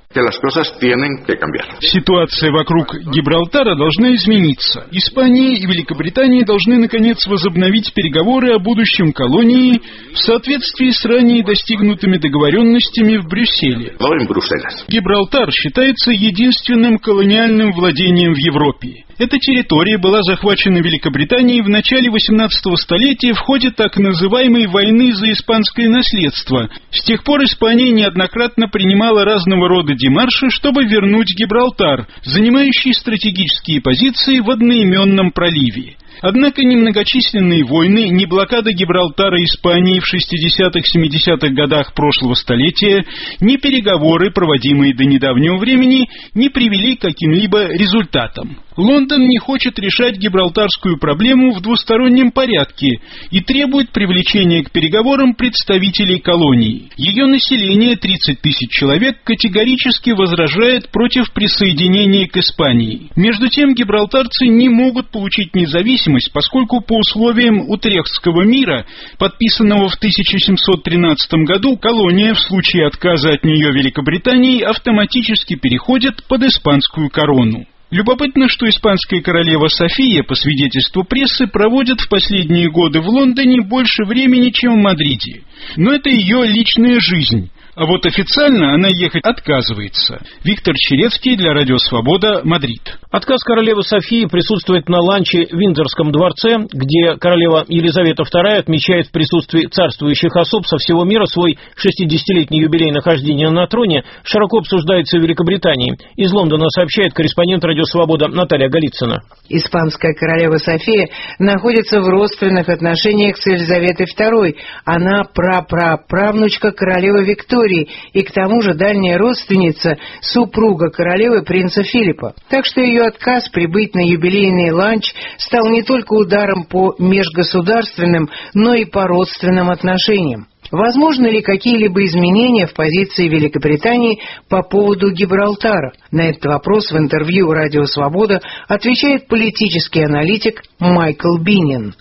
Ситуация вокруг Гибралтара должна измениться. Испания и Великобритания должны, наконец, возобновить переговоры о будущем колонии в соответствии с ранее достигнутыми договоренностями в Брюсселе. Гибралтар считается единственным колониальным владением в Европе. Эта территория была захвачена Великобританией в начале восемнадцатого столетия в ходе так называемой «войны за испанское наследство». С тех пор Испания неоднократно принимала разного рода демарши, чтобы вернуть Гибралтар, занимающий стратегические позиции в одноименном проливе. Однако ни многочисленные войны, ни блокада Гибралтара Испании в шестидесятых-семидесятых годах прошлого столетия, ни переговоры, проводимые до недавнего времени, не привели к каким-либо результатам. Лондон не хочет решать гибралтарскую проблему в двустороннем порядке и требует привлечения к переговорам представителей колонии. Ее население, тридцать тысяч человек, категорически возражает против присоединения к Испании. Между тем, гибралтарцы не могут получить независимость, поскольку по условиям Утрехтского мира, подписанного в тысяча семьсот тринадцатом году, колония в случае отказа от нее Великобритании автоматически переходит под испанскую корону. Любопытно, что испанская королева София, по свидетельству прессы, проводит в последние годы в Лондоне больше времени, чем в Мадриде. Но это ее личная жизнь. А вот официально она ехать отказывается. Виктор Черецкий для Радио Свобода, Мадрид. Отказ королевы Софии присутствовать на ланче в Виндзорском дворце, где королева Елизавета вторая отмечает в присутствии царствующих особ со всего мира свой шестидесятилетний юбилей нахождения на троне, широко обсуждается в Великобритании. Из Лондона сообщает корреспондент Радио Свобода Наталья Голицына. Испанская королева София находится в родственных отношениях с Елизаветой второй. Она прапраправнучка королевы Виктории и к тому же дальняя родственница супруга королевы принца Филиппа. Так что ее отказ прибыть на юбилейный ланч стал не только ударом по межгосударственным, но и по родственным отношениям. Возможны ли какие-либо изменения в позиции Великобритании по поводу Гибралтара? На этот вопрос в интервью «Радио Свобода» отвечает политический аналитик Майкл Биннин.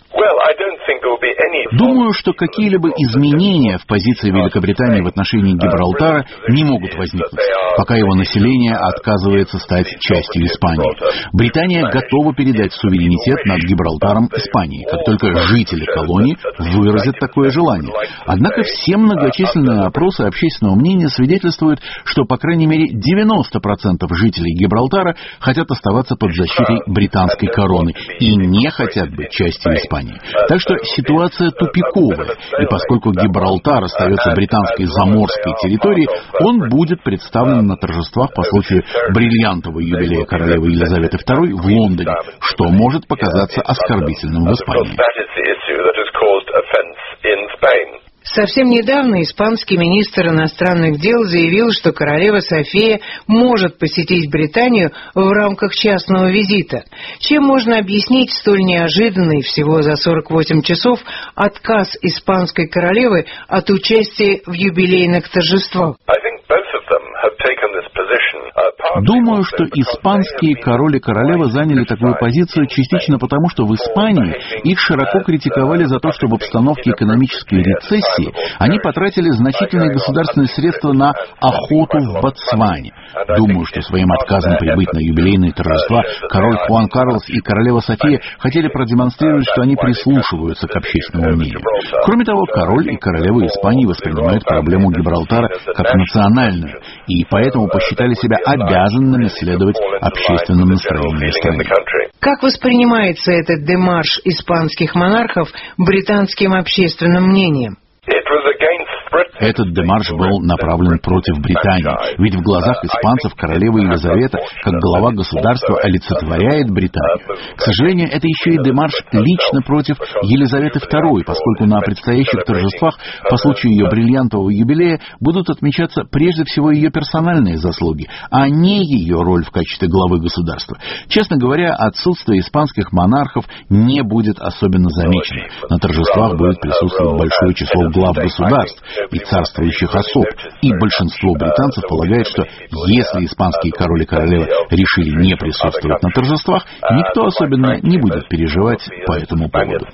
Думаю, что какие-либо изменения в позиции Великобритании в отношении Гибралтара не могут возникнуть, пока его население отказывается стать частью Испании. Британия готова передать суверенитет над Гибралтаром Испании, как только жители колонии выразят такое желание. Однако все многочисленные опросы общественного мнения свидетельствуют, что по крайней мере девяносто процентов жителей Гибралтара хотят оставаться под защитой британской короны и не хотят быть частью Испании. Так что ситуация тупиковая, и поскольку Гибралтар остается британской заморской территорией, он будет представлен на торжествах по случаю бриллиантового юбилея королевы Елизаветы второй в Лондоне, что может показаться оскорбительным в Испании. Совсем недавно испанский министр иностранных дел заявил, что королева София может посетить Британию в рамках частного визита. Чем можно объяснить столь неожиданный всего за сорок восемь часов отказ испанской королевы от участия в юбилейных торжествах? Думаю, что испанские король и королева заняли такую позицию частично потому, что в Испании их широко критиковали за то, что в обстановке экономической рецессии они потратили значительные государственные средства на охоту в Ботсване. Думаю, что своим отказом прибыть на юбилейные торжества король Хуан Карлос и королева София хотели продемонстрировать, что они прислушиваются к общественному мнению. Кроме того, король и королева Испании воспринимают проблему Гибралтара как национальную, и поэтому посчитали себя обязанными следовать общественным настроениям страны. Как воспринимается этот демарш испанских монархов британским общественным мнением? Этот демарш был направлен против Британии, ведь в глазах испанцев королева Елизавета, как глава государства, олицетворяет Британию. К сожалению, это еще и демарш лично против Елизаветы второй, поскольку на предстоящих торжествах по случаю ее бриллиантового юбилея будут отмечаться прежде всего ее персональные заслуги, а не ее роль в качестве главы государства. Честно говоря, отсутствие испанских монархов не будет особенно замечено. На торжествах будет присутствовать большое число глав государств и царствующих особ, и большинство британцев полагает, что если испанские король и королева решили не присутствовать на торжествах, никто особенно не будет переживать по этому поводу.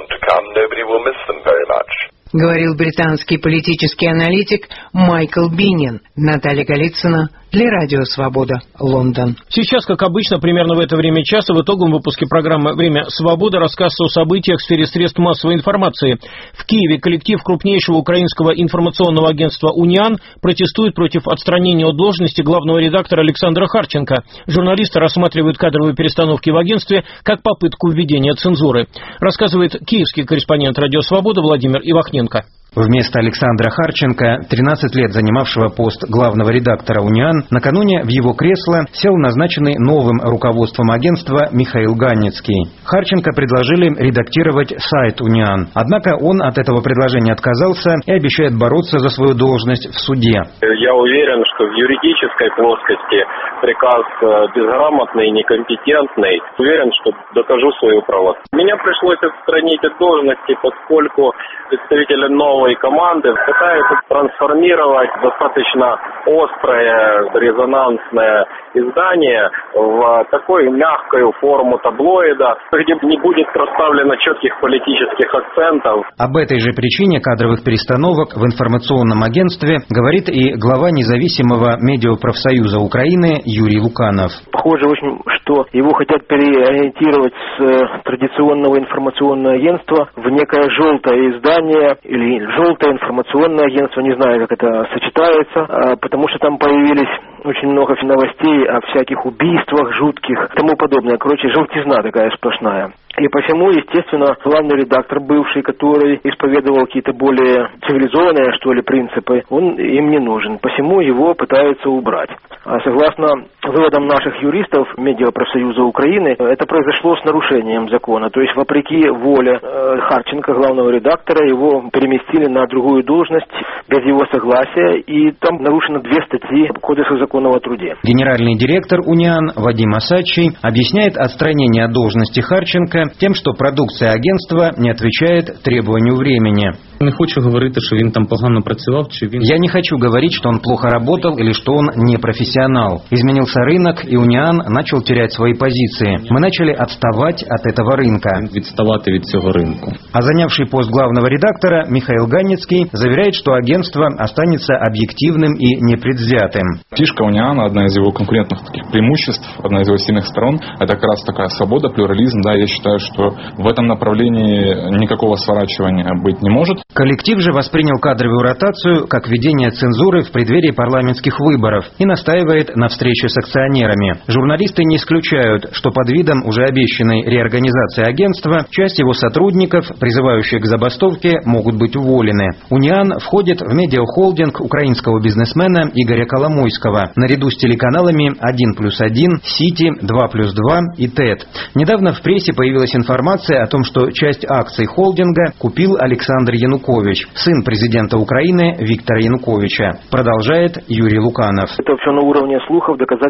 Говорил британский политический аналитик Майкл Бинин. Наталья Голицына для Радио Свобода, Лондон. Сейчас, как обычно, примерно в это время часа в итоговом выпуске программы «Время свободы» рассказ о событиях в сфере средств массовой информации. В Киеве коллектив крупнейшего украинского информационного агентства «Униан» протестует против отстранения от должности главного редактора Александра Харченко. Журналисты рассматривают кадровые перестановки в агентстве как попытку введения цензуры. Рассказывает киевский корреспондент «Радио Свобода» Владимир Ивахненко. Вместо Александра Харченко, тринадцать лет занимавшего пост главного редактора «Униан», накануне в его кресло сел назначенный новым руководством агентства Михаил Ганницкий. Харченко предложили редактировать сайт «Униан». Однако он от этого предложения отказался и обещает бороться за свою должность в суде. Я уверен, что в юридической плоскости приказ безграмотный, некомпетентный. Уверен, что докажу свою правоту. Меня пришлось отстранить от должности, поскольку представители новой команды пытаются трансформировать достаточно острое, резонансное издание в такую мягкую форму таблоида, где не будет проставлено четких политических акцентов. Об этой же причине кадровых перестановок в информационном агентстве говорит и глава независимого медиапрофсоюза Украины Юрий Луканов. Похоже очень, что его хотят переориентировать с традиционного информационного агентства в некое желтое издание или желтое информационное агентство, не знаю, как это сочетается, потому что там появились очень много новостей о всяких убийствах жутких и тому подобное. Короче, желтизна такая сплошная. И посему, естественно, главный редактор бывший, который исповедовал какие-то более цивилизованные, что ли, принципы, он им не нужен. Посему его пытаются убрать. А согласно выводам наших юристов Медиапрофсоюза Украины, это произошло с нарушением закона. То есть, вопреки воле Харченко, главного редактора, его переместили на другую должность без его согласия, и там нарушено две статьи Кодекса закона о труде. Генеральный директор «Униан» Вадим Осадчий объясняет отстранение от должности Харченко тем, что продукция агентства не отвечает требованию времени. Не хочу говорить, что он там погано працював, чи він... Я не хочу говорить, что он плохо работал или что он не профессионал. Изменился рынок, и «Униан» начал терять свои позиции. Мы начали отставать от этого рынка. Відставати від цього ринку. А занявший пост главного редактора Михаил Ганницкий заверяет, что агентство останется объективным и непредвзятым. Фишка «Униана», одна из его конкурентных таких преимуществ, одна из его сильных сторон, это как раз такая свобода, плюрализм. Да, я считаю, что в этом направлении никакого сворачивания быть не может. Коллектив же воспринял кадровую ротацию как введение цензуры в преддверии парламентских выборов и настаивает на встрече с акционерами. Журналисты не исключают, что под видом уже обещанной реорганизации агентства часть его сотрудников, призывающих к забастовке, могут быть уволены. «Униан» входит в медиахолдинг украинского бизнесмена Игоря Коломойского наряду с телеканалами один плюс один, Сити, два плюс два и ТЭД. Недавно в прессе появилась информация о том, что часть акций холдинга купил Александр Янукович, сын президента Украины Виктора Януковича. Продолжает Юрий Луканов. Это все на уровне слухов, доказательств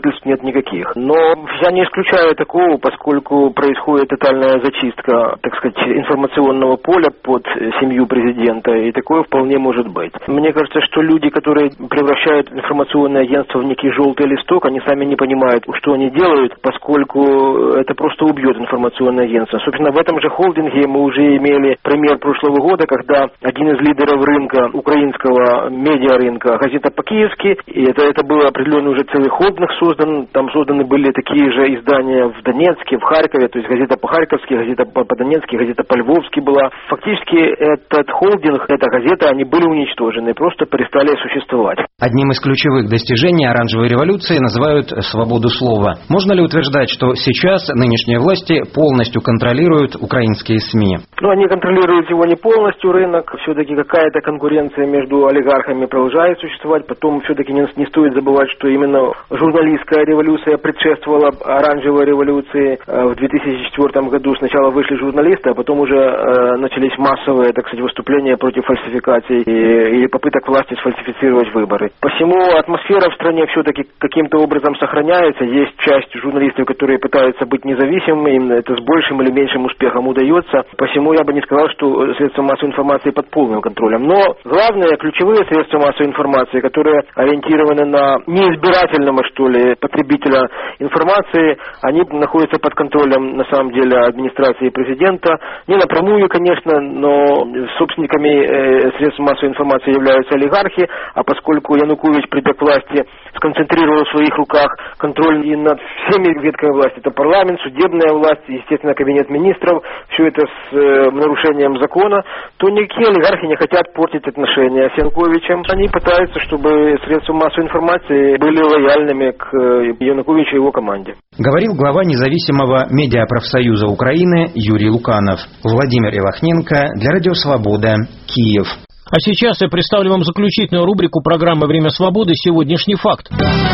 домогательств нет никаких. Но я не исключаю такого, поскольку происходит тотальная зачистка, так сказать, информационного поля под семью президента, и такое вполне может быть. Мне кажется, что люди, которые превращают информационное агентство в некий желтый листок, они сами не понимают, что они делают, поскольку это просто убьет информационное агентство. Собственно, в этом же холдинге мы уже имели пример прошлого года, когда один из лидеров рынка, украинского медиарынка, газета по-киевски, и это, это был определенный уже целый холдинг создан, там созданы были такие же издания в Донецке, в Харькове, то есть газета по-харьковски, газета по-донецки, газета по-львовски была. Фактически этот холдинг, эта газета, они были уничтожены, просто перестали существовать. Одним из ключевых достижений оранжевой революции называют свободу слова. Можно ли утверждать, что сейчас нынешние власти полностью контролируют украинские СМИ? Ну, они контролируют его не полностью, рынок. Все-таки какая-то конкуренция между олигархами продолжает существовать. Потом все-таки не, не стоит забывать, что именно журналистская революция предшествовала оранжевой революции. В две тысячи четвёртом году сначала вышли журналисты, а потом уже э, начались массовые, так сказать, выступления против фальсификаций и, и попыток власти сфальсифицировать выборы. Посему атмосфера в стране все-таки каким-то образом сохраняется. Есть часть журналистов, которые пытаются быть независимыми, это с большим или меньшим успехом удается. Посему я бы не сказал, что средства массовой информации под полным контролем. Но главные, ключевые средства массовой информации, которые ориентированы на неизбирательного, что ли, потребителя информации, они находятся под контролем, на самом деле, администрации президента. Не напрямую, конечно, но собственниками э, средств массовой информации являются олигархи, а поскольку Янукович, придя к власти, сконцентрировал в своих руках контроль и над всеми ветками власти, это парламент, судебная власть, естественно, кабинет министров, все это с э, нарушением закона, то никакие олигархи не хотят портить отношения с Януковичем. Они пытаются, чтобы средства массовой информации были лояльными к э, Януковичу и его команде. Говорил глава независимого медиапрофсоюза Украины Юрий Луканов. Владимир Илохненко для Радио Свобода, Киев. А сейчас я представлю вам заключительную рубрику программы «Время свободы. Сегодняшний факт».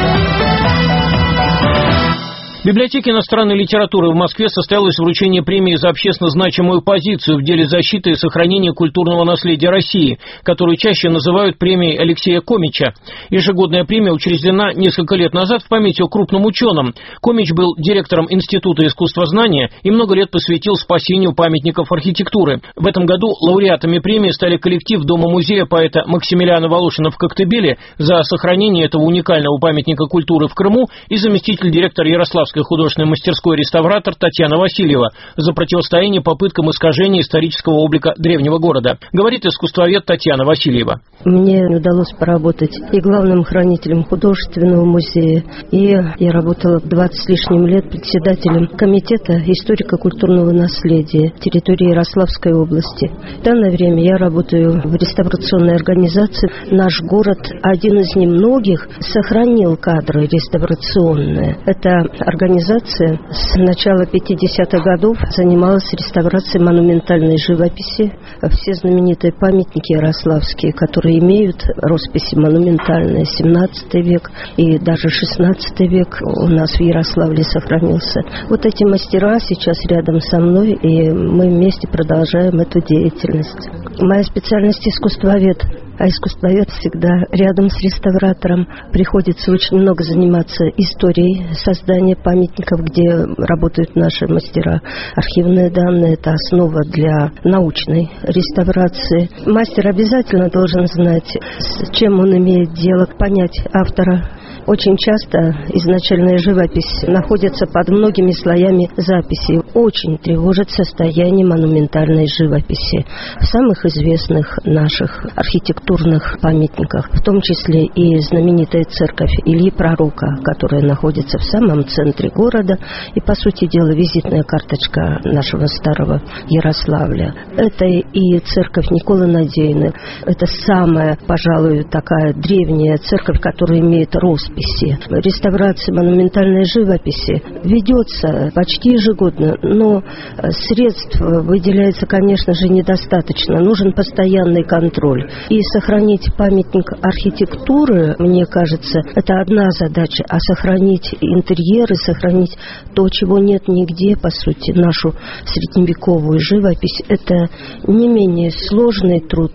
В библиотеке иностранной литературы в Москве состоялось вручение премии за общественно значимую позицию в деле защиты и сохранения культурного наследия России, которую чаще называют премией Алексея Комича. Ежегодная премия учреждена несколько лет назад в память о крупном ученом. Комич был директором Института искусствознания и много лет посвятил спасению памятников архитектуры. В этом году лауреатами премии стали коллектив Дома-музея поэта Максимилиана Волошина в Коктебеле за сохранение этого уникального памятника культуры в Крыму и заместитель директора Ярославской художественной мастерской реставратор Татьяна Васильева за противостояние попыткам искажения исторического облика древнего города. Говорит искусствовед Татьяна Васильева. Мне удалось поработать и главным хранителем художественного музея, и я работала двадцать с лишним лет председателем комитета историко-культурного наследия территории Ярославской области. В данное время я работаю в реставрационной организации. Наш город, один из немногих, сохранил кадры реставрационные. Это организация с начала пятидесятых годов занималась реставрацией монументальной живописи. Все знаменитые памятники ярославские, которые имеют росписи монументальные, семнадцатый век и даже шестнадцатый век у нас в Ярославле сохранился. Вот эти мастера сейчас рядом со мной, и мы вместе продолжаем эту деятельность. Моя специальность искусствовед. А искусствовед всегда рядом с реставратором. Приходится очень много заниматься историей создания памятников, где работают наши мастера. Архивные данные – это основа для научной реставрации. Мастер обязательно должен знать, с чем он имеет дело, понять автора. Очень часто изначальная живопись находится под многими слоями записи. Очень тревожит состояние монументальной живописи в самых известных наших архитектурных памятниках, в том числе и знаменитая церковь Ильи Пророка, которая находится в самом центре города и, по сути дела, визитная карточка нашего старого Ярославля. Это и церковь Николы Надеяны. Это самая, пожалуй, такая древняя церковь, которая имеет роспись. Реставрация монументальной живописи ведется почти ежегодно, но средств выделяется, конечно же, недостаточно. Нужен постоянный контроль. И сохранить памятник архитектуры, мне кажется, это одна задача, а сохранить интерьеры, сохранить то, чего нет нигде, по сути, нашу средневековую живопись, это не менее сложный труд.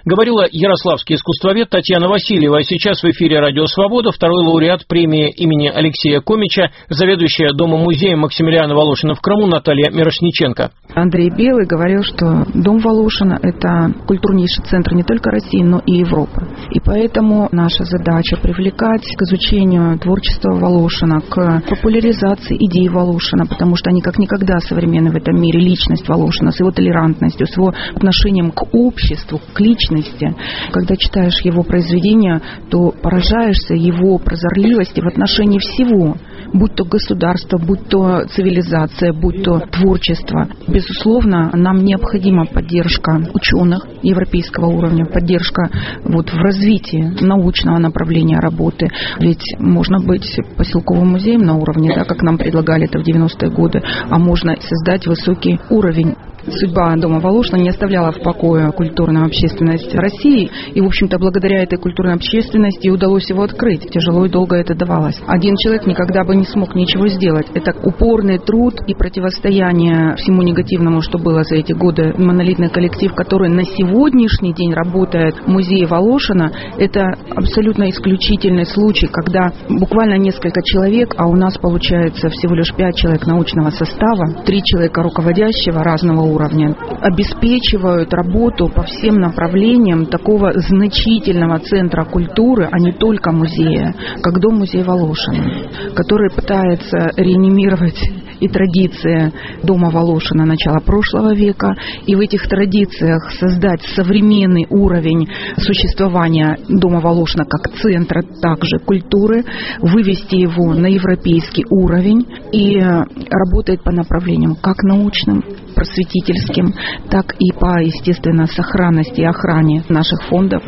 Говорила ярославский искусствовед Татьяна Васильева. А сейчас в эфире «Радио Свобода» второй лауреат премии имени Алексея Комича, заведующая Домом-музеем Максимилиана Волошина в Крыму Наталья Мирошниченко. Андрей Белый говорил, что Дом Волошина – это культурнейший центр не только России, но и Европы. И поэтому наша задача – привлекать к изучению творчества Волошина, к популяризации идей Волошина, потому что они как никогда современны в этом мире. Личность Волошина с его толерантностью, с его отношением к обществу, к личности. Когда читаешь его произведения, то поражаешься его прозорливости в отношении всего, будь то государство, будь то цивилизация, будь то творчество. Безусловно, нам необходима поддержка ученых европейского уровня, поддержка вот в развитии научного направления работы. Ведь можно быть поселковым музеем на уровне, да, как нам предлагали это в девяностые годы, а можно создать высокий уровень. Судьба Дома Волошина не оставляла в покое культурную общественность России. И, в общем-то, благодаря этой культурной общественности удалось его открыть. Тяжело и долго это давалось. Один человек никогда бы не смог ничего сделать. Это упорный труд и противостояние всему негативному, что было за эти годы. Монолитный коллектив, который на сегодняшний день работает в музее Волошина, это абсолютно исключительный случай, когда буквально несколько человек, а у нас получается всего лишь пять человек научного состава, три человека руководящего разного уровня, уровня, обеспечивают работу по всем направлениям такого значительного центра культуры, а не только музея, как Дом-музей Волошина, который пытается реанимировать и традиции Дома Волошина начала прошлого века, и в этих традициях создать современный уровень существования Дома Волошина как центра также культуры, вывести его на европейский уровень и работает по направлениям как научным, просветительским, так и по, естественно, сохранности и охране наших фондов.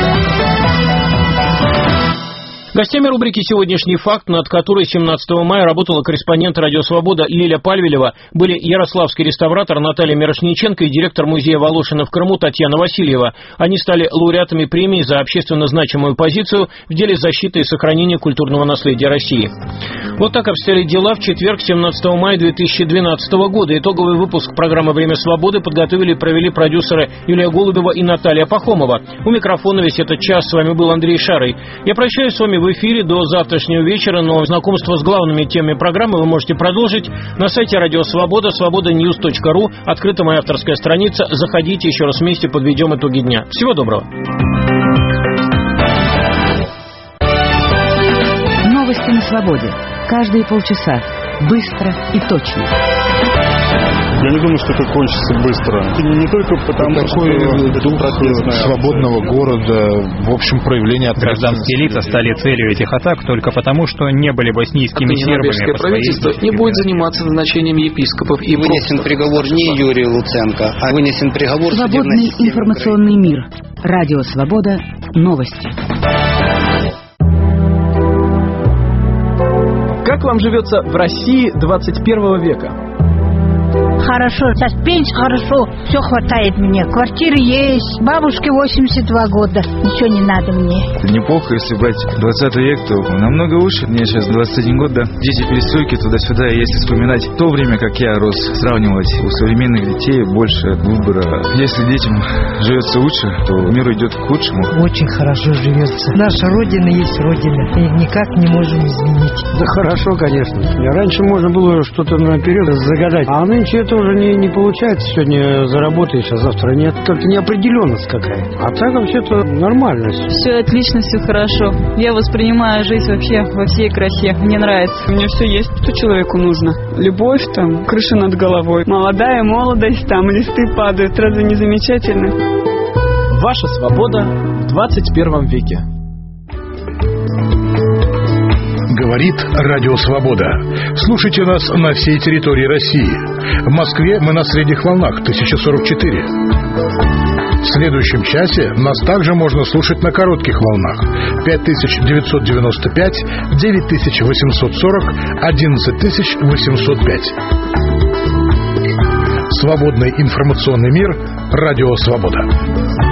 Гостями рубрики «Сегодняшний факт», над которой семнадцатого мая работала корреспондент «Радио Свобода» Лиля Пальвелева, были ярославский реставратор Наталья Мирошниченко и директор музея Волошина в Крыму Татьяна Васильева. Они стали лауреатами премии за общественно значимую позицию в деле защиты и сохранения культурного наследия России. Вот так обстояли дела в четверг, семнадцатого мая две тысячи двенадцатого года. Итоговый выпуск программы «Время свободы» подготовили и провели продюсеры Юлия Голубева и Наталья Пахомова. У микрофона весь этот час с вами был Андрей Шарый. Я прощаюсь с вами в эфире до завтрашнего вечера, но знакомство с главными темами программы вы можете продолжить на сайте Радио Свобода, свобода ньюс точка ру, открыта моя авторская страница. Заходите, еще раз вместе подведем итоги дня. Всего доброго. Новости на свободе. Каждые полчаса. Быстро и точно. Я не думаю, что это кончится быстро. Не только потому, такой что дух свободного города, в общем, проявление гражданские лица стали целью этих атак только потому, что не были боснийскими сербами. По правительство не будет заниматься назначением епископов и вынесен приговор не Юрию Луценко, а вынесен приговор Свободный информационный мир. Радио Свобода. Новости. Как вам живется в России двадцать первого века? Хорошо, сейчас пенсия хорошо, все хватает мне. Квартира есть, бабушке восемьдесят два года, ничего не надо мне. Неплохо, если брать двадцатый век, то намного лучше. Мне сейчас двадцать один год, да. Дети перестройки туда-сюда, если вспоминать то время, как я рос, сравнивать у современных детей больше выбора. Если детям живется лучше, то мир идет к лучшему. Очень хорошо живется. Наша Родина есть Родина, и никак не можем изменить. Да хорошо, конечно. Раньше можно было что-то наперед загадать, а нынче это уже не, не получается. Сегодня заработаешь, а завтра нет. Только неопределенность какая-то. А так вообще-то нормально. Все отлично, все хорошо. Я воспринимаю жизнь вообще во всей красе. Мне нравится. У меня все есть, что человеку нужно. Любовь, там, крыша над головой. Молодая молодость, там, листы падают. Разве не замечательно? Ваша свобода в двадцать первом веке. Говорит Радио Свобода. Слушайте нас на всей территории России. В Москве мы на средних волнах тысяча сорок четыре. В следующем часе нас также можно слушать на коротких волнах пять тысяч девятьсот девяносто пять, девять тысяч восемьсот сорок, одиннадцать тысяч восемьсот пять. Свободный информационный мир. Радио Свобода.